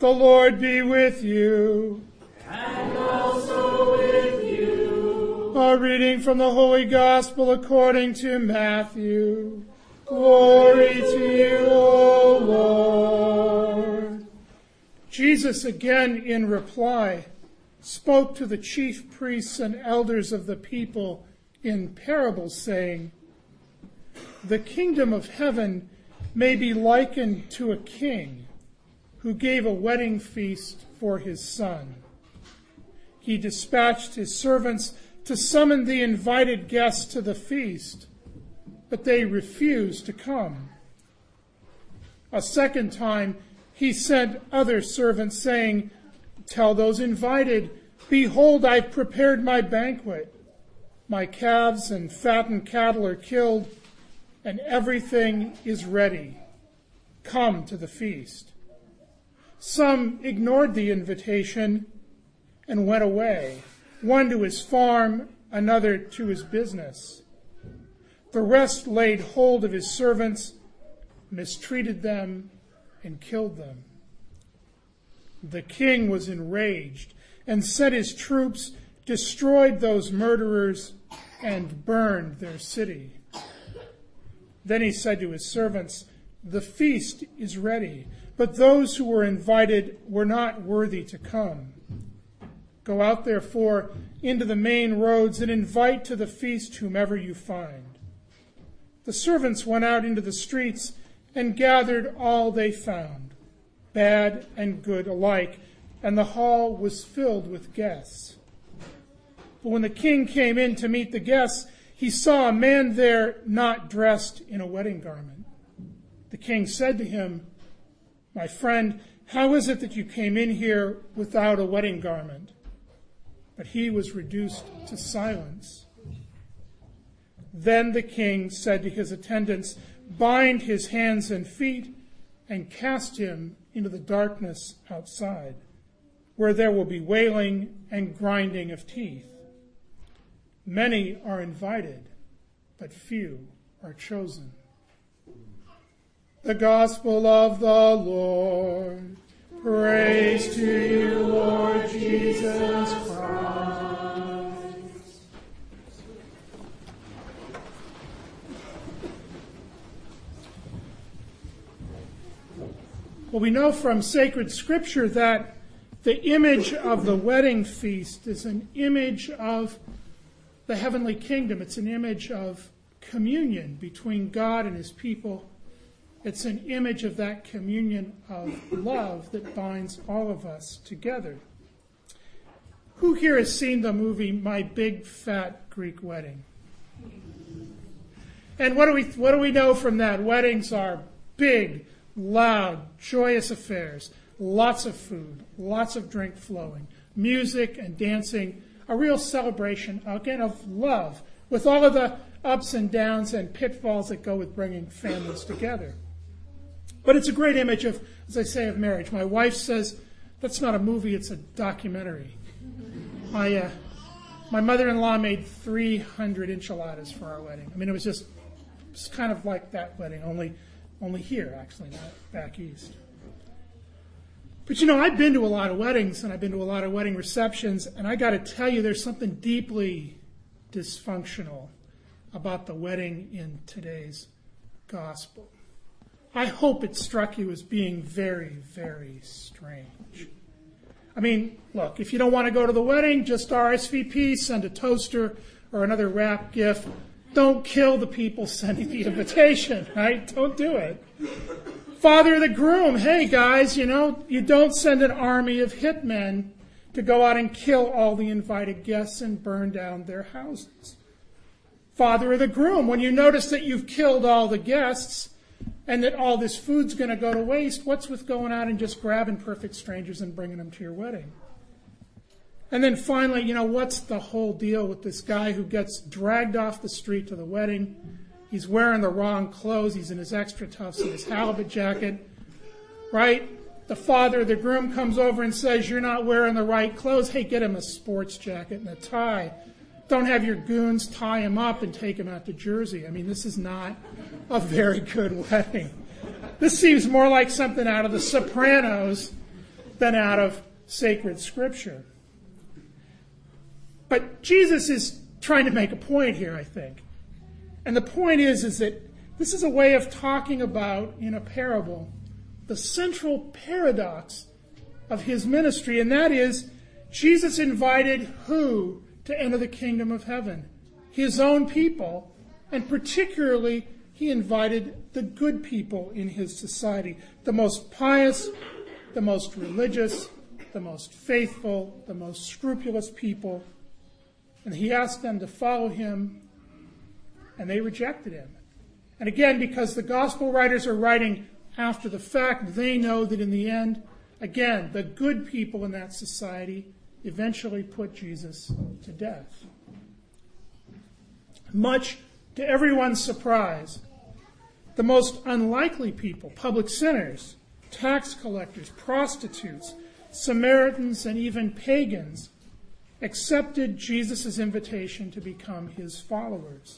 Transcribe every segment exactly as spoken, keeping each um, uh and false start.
The Lord be with you. And also with you. A reading from the Holy Gospel according to Matthew. Glory to you, O Lord. Jesus again in reply spoke to the chief priests and elders of the people in parables, saying, "The kingdom of heaven may be likened to a king who gave a wedding feast for his son. He dispatched his servants to summon the invited guests to the feast, but they refused to come. A second time he sent other servants, saying, 'Tell those invited, behold, I've prepared my banquet. My calves and fattened cattle are killed, and everything is ready. Come to the feast.' Some ignored the invitation and went away, one to his farm, another to his business. The rest laid hold of his servants, mistreated them, and killed them. The king was enraged and sent his troops, destroyed those murderers, and burned their city. Then he said to his servants, 'The feast is ready, but those who were invited were not worthy to come. Go out, therefore, into the main roads and invite to the feast whomever you find.' The servants went out into the streets and gathered all they found, bad and good alike, and the hall was filled with guests. But when the king came in to meet the guests, he saw a man there not dressed in a wedding garment. The king said to him, 'My friend, how is it that you came in here without a wedding garment?' But he was reduced to silence. Then the king said to his attendants, 'Bind his hands and feet and cast him into the darkness outside, where there will be wailing and grinding of teeth. Many are invited, but few are chosen.'" The Gospel of the Lord. Praise to you, Lord Jesus Christ. Well, we know from sacred scripture that the image of the wedding feast is an image of the heavenly kingdom. It's an image of communion between God and his people. It's an image of that communion of love that binds all of us together. Who here has seen the movie My Big Fat Greek Wedding? And what do we what do we know from that? Weddings are big, loud, joyous affairs, lots of food, lots of drink flowing, music and dancing, a real celebration, again, of love, with all of the ups and downs and pitfalls that go with bringing families together. But it's a great image of, as I say, of marriage. My wife says, that's not a movie, it's a documentary. My uh, my mother-in-law made three hundred enchiladas for our wedding. I mean, it was just, just kind of like that wedding, only only here, actually, not back east. But, you know, I've been to a lot of weddings, and I've been to a lot of wedding receptions, and I got to tell you, there's something deeply dysfunctional about the wedding in today's gospel. I hope it struck you as being very, very strange. I mean, look, if you don't want to go to the wedding, just R S V P, send a toaster or another wrap gift. Don't kill the people sending the invitation, right? Don't do it. Father of the groom, hey guys, you know, you don't send an army of hitmen to go out and kill all the invited guests and burn down their houses. Father of the groom, when you notice that you've killed all the guests, and that all this food's going to go to waste, what's with going out and just grabbing perfect strangers and bringing them to your wedding? And then finally, you know, what's the whole deal with this guy who gets dragged off the street to the wedding? He's wearing the wrong clothes. He's in his extra tufts and his halibut jacket, right? The father of the groom comes over and says, "You're not wearing the right clothes." Hey, get him a sports jacket and a tie. Don't have your goons tie him up and take him out to Jersey. I mean, this is not a very good wedding. This seems more like something out of The Sopranos than out of sacred scripture. But Jesus is trying to make a point here, I think. And the point is, is that this is a way of talking about, in a parable, the central paradox of his ministry, and that is, Jesus invited who to enter the kingdom of heaven? His own people, and particularly he invited the good people in his society, the most pious, the most religious, the most faithful, the most scrupulous people. And he asked them to follow him, and they rejected him. And again, because the gospel writers are writing after the fact, they know that in the end, again, the good people in that society eventually put Jesus to death. Much to everyone's surprise, the most unlikely people, public sinners, tax collectors, prostitutes, Samaritans, and even pagans, accepted Jesus' invitation to become his followers.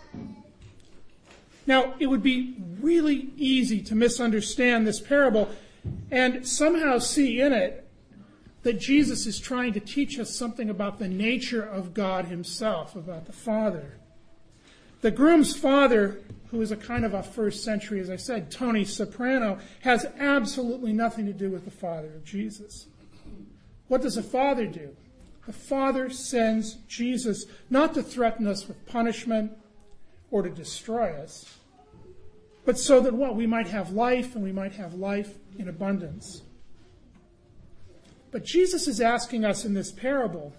Now, it would be really easy to misunderstand this parable and somehow see in it that Jesus is trying to teach us something about the nature of God himself, about the Father. The groom's father, who is a kind of a first century, as I said, Tony Soprano, has absolutely nothing to do with the Father of Jesus. What does a father do? The Father sends Jesus not to threaten us with punishment or to destroy us, but so that what? We might have life, and we might have life in abundance. But Jesus is asking us in this parable,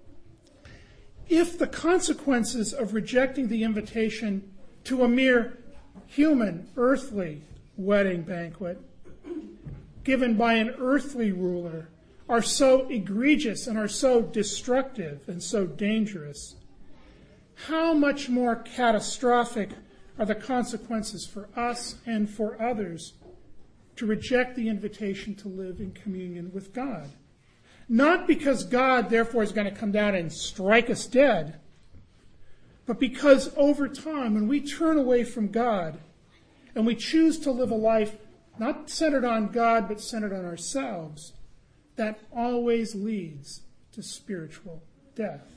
if the consequences of rejecting the invitation to a mere human, earthly wedding banquet given by an earthly ruler are so egregious and are so destructive and so dangerous, how much more catastrophic are the consequences for us and for others to reject the invitation to live in communion with God? Not because God, therefore, is going to come down and strike us dead, but because over time, when we turn away from God and we choose to live a life not centered on God, but centered on ourselves, that always leads to spiritual death.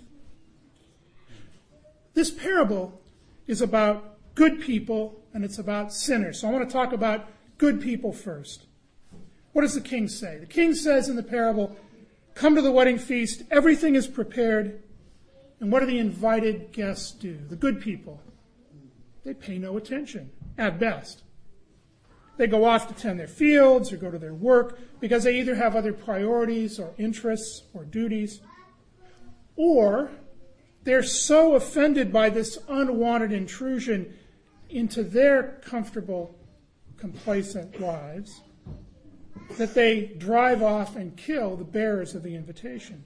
This parable is about good people and it's about sinners. So I want to talk about good people first. What does the king say? The king says in the parable, come to the wedding feast, everything is prepared, and what do the invited guests do? The good people, they pay no attention, at best. They go off to tend their fields or go to their work because they either have other priorities or interests or duties, or they're so offended by this unwanted intrusion into their comfortable, complacent lives that they drive off and kill the bearers of the invitation.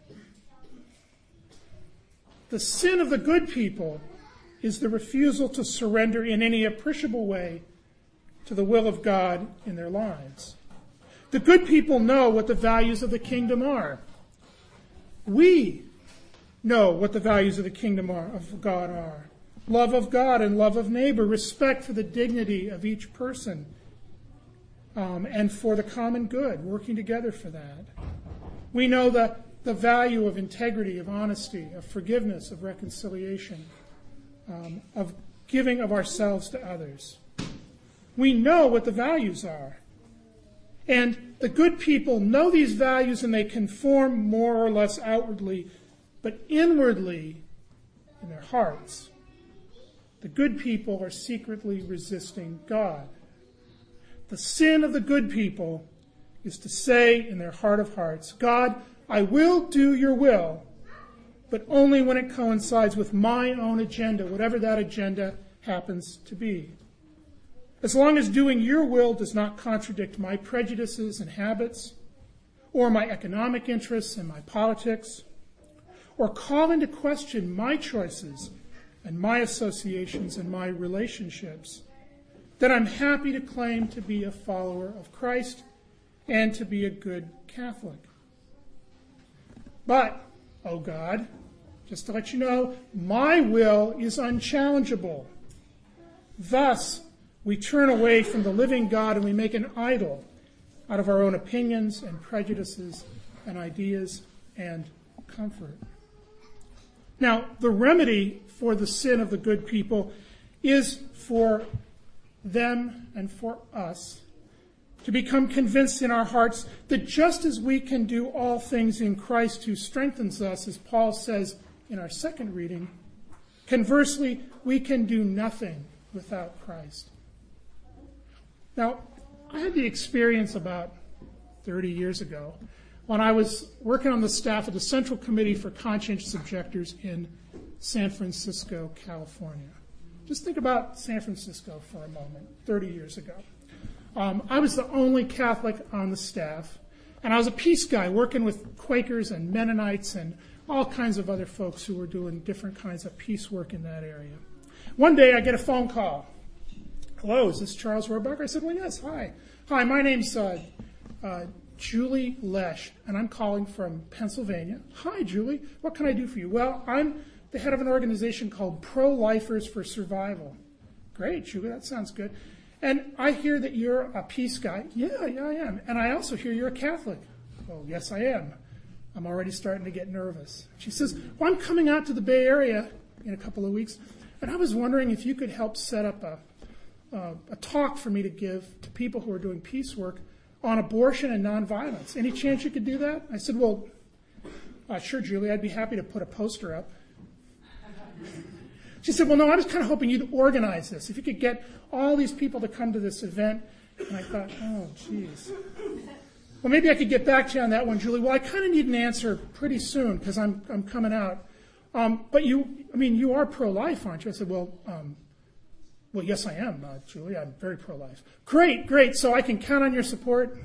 The sin of the good people is the refusal to surrender in any appreciable way to the will of God in their lives. The good people know what the values of the kingdom are. We know what the values of the kingdom are, of God are. Love of God and love of neighbor, respect for the dignity of each person, um, and for the common good, working together for that. We know the, the value of integrity, of honesty, of forgiveness, of reconciliation, um, of giving of ourselves to others. We know what the values are. And the good people know these values and they conform more or less outwardly, but inwardly, in their hearts, the good people are secretly resisting God. The sin of the good people is to say in their heart of hearts, God, I will do your will, but only when it coincides with my own agenda, whatever that agenda happens to be. As long as doing your will does not contradict my prejudices and habits, or my economic interests and my politics, or call into question my choices and my associations and my relationships, then I'm happy to claim to be a follower of Christ and to be a good Catholic. But, oh God, just to let you know, my will is unchallengeable. Thus, we turn away from the living God and we make an idol out of our own opinions and prejudices and ideas and comfort. Now, the remedy for the sin of the good people is for them and for us to become convinced in our hearts that just as we can do all things in Christ who strengthens us, as Paul says in our second reading, conversely, we can do nothing without Christ. Now, I had the experience about thirty years ago when I was working on the staff of the Central Committee for Conscientious Objectors in San Francisco, California. Just think about San Francisco for a moment, thirty years ago. Um, I was the only Catholic on the staff, and I was a peace guy working with Quakers and Mennonites and all kinds of other folks who were doing different kinds of peace work in that area. One day I get a phone call. Hello, is this Charles Rohrbacher? I said, well, yes, hi. Hi, my name's uh, uh, Julie Lesh, and I'm calling from Pennsylvania. Hi, Julie. What can I do for you? Well, I'm the head of an organization called Pro-Lifers for Survival. Great, Julie, that sounds good. And I hear that you're a peace guy. Yeah, yeah, I am. And I also hear you're a Catholic. Oh, yes, I am. I'm already starting to get nervous. She says, well, I'm coming out to the Bay Area in a couple of weeks, and I was wondering if you could help set up a, uh, a talk for me to give to people who are doing peace work on abortion and nonviolence. Any chance you could do that? I said, well, uh, sure, Julie, I'd be happy to put a poster up. She said, well, no, I was kind of hoping you'd organize this. If you could get all these people to come to this event. And I thought, oh, geez. Well, maybe I could get back to you on that one, Julie. Well, I kind of need an answer pretty soon because I'm I'm coming out. Um, but you, I mean, you are pro-life, aren't you? I said, well, um, well, yes, I am, uh, Julie. I'm very pro-life. Great, great. So I can count on your support?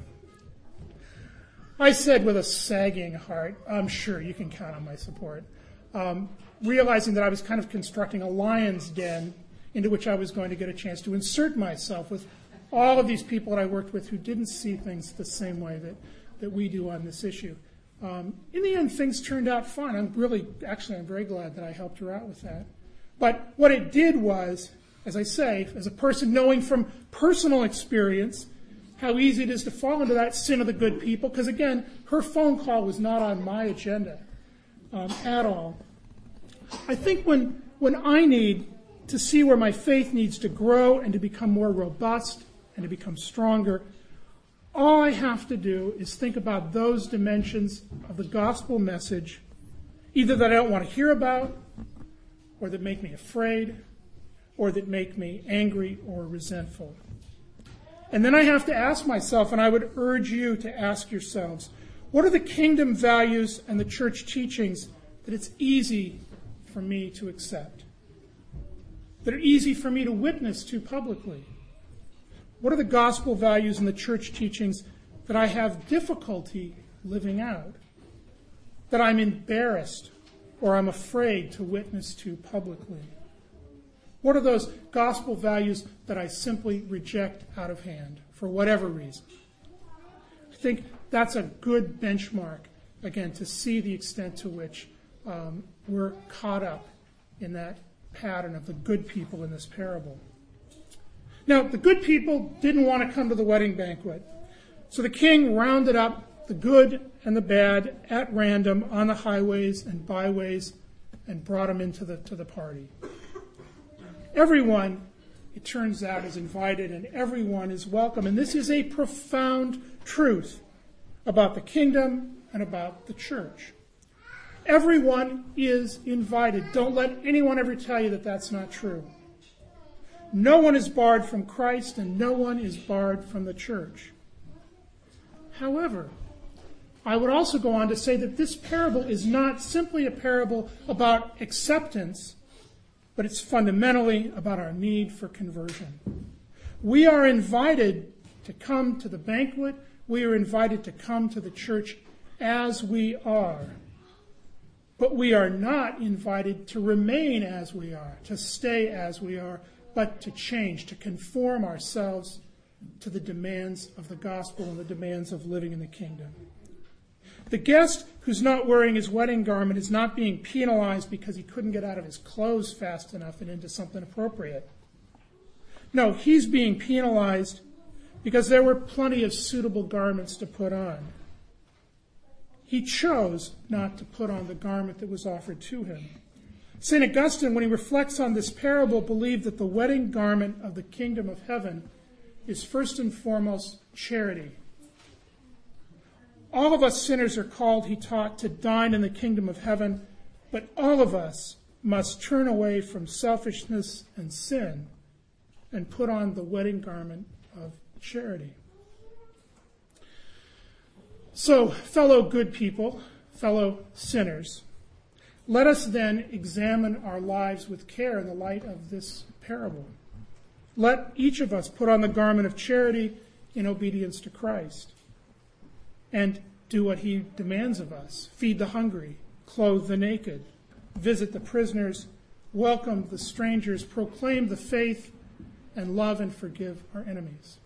I said with a sagging heart, I'm sure you can count on my support. Um, realizing that I was kind of constructing a lion's den into which I was going to get a chance to insert myself with all of these people that I worked with who didn't see things the same way that, that we do on this issue. Um, in the end, things turned out fine. I'm really, actually, I'm very glad that I helped her out with that. But what it did was, as I say, as a person knowing from personal experience how easy it is to fall into that sin of the good people, because again, her phone call was not on my agenda um, at all. I think when when I need to see where my faith needs to grow and to become more robust and to become stronger, all I have to do is think about those dimensions of the gospel message, either that I don't want to hear about, or that make me afraid, or that make me angry or resentful. And then I have to ask myself, and I would urge you to ask yourselves, what are the kingdom values and the church teachings that it's easy for me to accept, that are easy for me to witness to publicly? What are the gospel values and the church teachings that I have difficulty living out, that I'm embarrassed or I'm afraid to witness to publicly? What are those gospel values that I simply reject out of hand for whatever reason? I think that's a good benchmark, again, to see the extent to which um, we're caught up in that pattern of the good people in this parable. Now, the good people didn't want to come to the wedding banquet, so the king rounded up the good and the bad at random on the highways and byways and brought them into the to the party. Everyone, it turns out, is invited and everyone is welcome. And this is a profound truth about the kingdom and about the church. Everyone is invited. Don't let anyone ever tell you that that's not true. No one is barred from Christ and no one is barred from the church. However, I would also go on to say that this parable is not simply a parable about acceptance, but it's fundamentally about our need for conversion. We are invited to come to the banquet. We are invited to come to the church as we are. But we are not invited to remain as we are, to stay as we are, but to change, to conform ourselves to the demands of the gospel and the demands of living in the kingdom. The guest who's not wearing his wedding garment is not being penalized because he couldn't get out of his clothes fast enough and into something appropriate. No, he's being penalized because there were plenty of suitable garments to put on. He chose not to put on the garment that was offered to him. Saint Augustine, when he reflects on this parable, believed that the wedding garment of the kingdom of heaven is first and foremost charity. All of us sinners are called, he taught, to dine in the kingdom of heaven, but all of us must turn away from selfishness and sin and put on the wedding garment of charity. So, fellow good people, fellow sinners, let us then examine our lives with care in the light of this parable. Let each of us put on the garment of charity in obedience to Christ and do what he demands of us. Feed the hungry, clothe the naked, visit the prisoners, welcome the strangers, proclaim the faith, and love and forgive our enemies.